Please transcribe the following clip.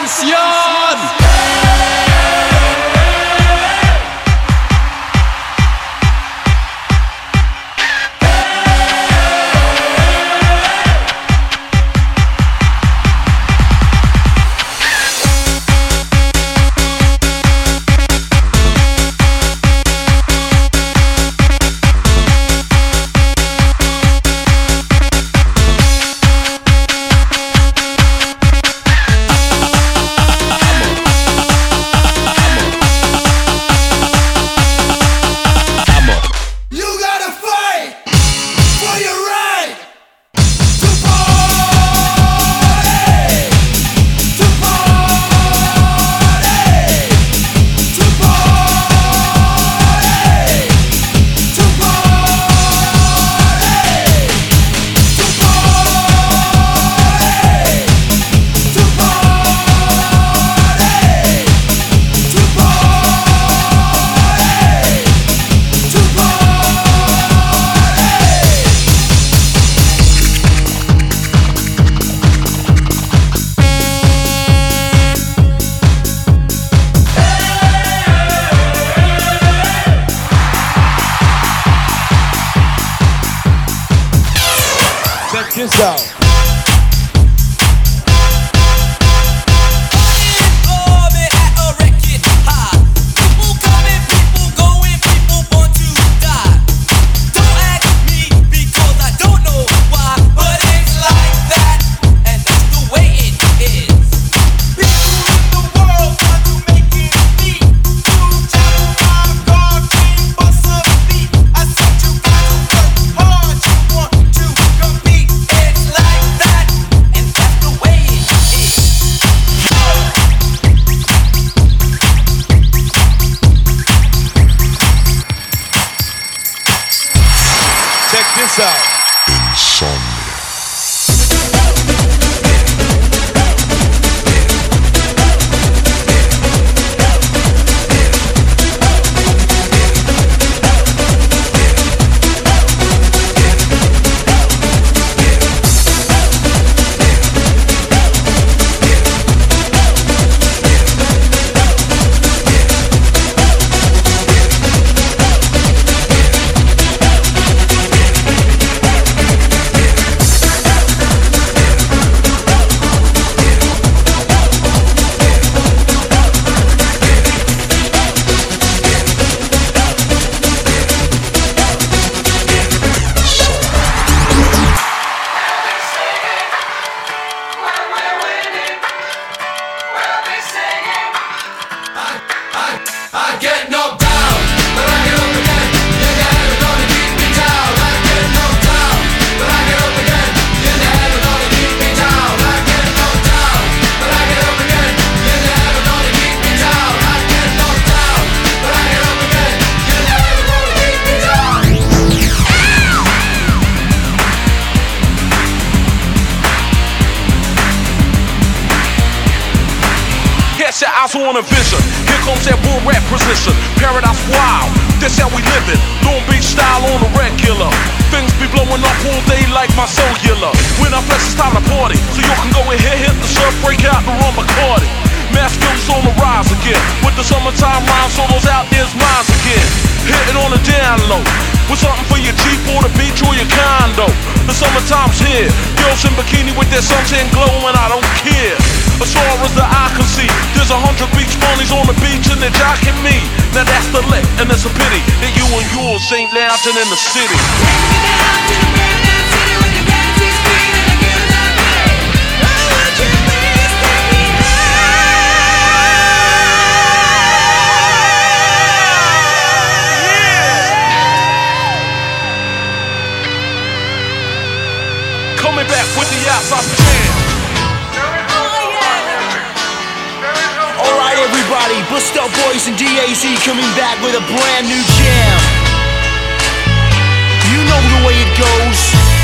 Atención. Check this out. Check this out. Insomnia. I get knocked down, but I get up again. You're never gonna keep me down. I get knocked down, but I get up again. You're never gonna keep me down. I get knocked down, but I get up again. You're never gonna keep me down. I get knocked down, but I get up again. You're never gonna keep me down. Catch your eyes on a vision. Here comes that bull rap position. Paradise wild, that's how we living. Long Beach style on the regular. Things be blowing up all day like my cellular. When I press, it's time to party. So you can go ahead, hit the surf, break out the rum Bacardi. Mass skills on the rise again. With the summertime rhymes, so those out there's mines again. Hitting on the down low. With something for your Jeep or the beach or your condo. The summertime's here. Girls in bikini with their suntan glow, and I don't care. As far as the eye can see, there's 100 beach bunnies on the beach and they're jocking me. Now that's the lick, and it's a pity that you and yours ain't lounging in the city. Coming back with the outside jam. Alright everybody, Bust Up Boys and DAZ coming back with a brand new jam. You know the way it goes.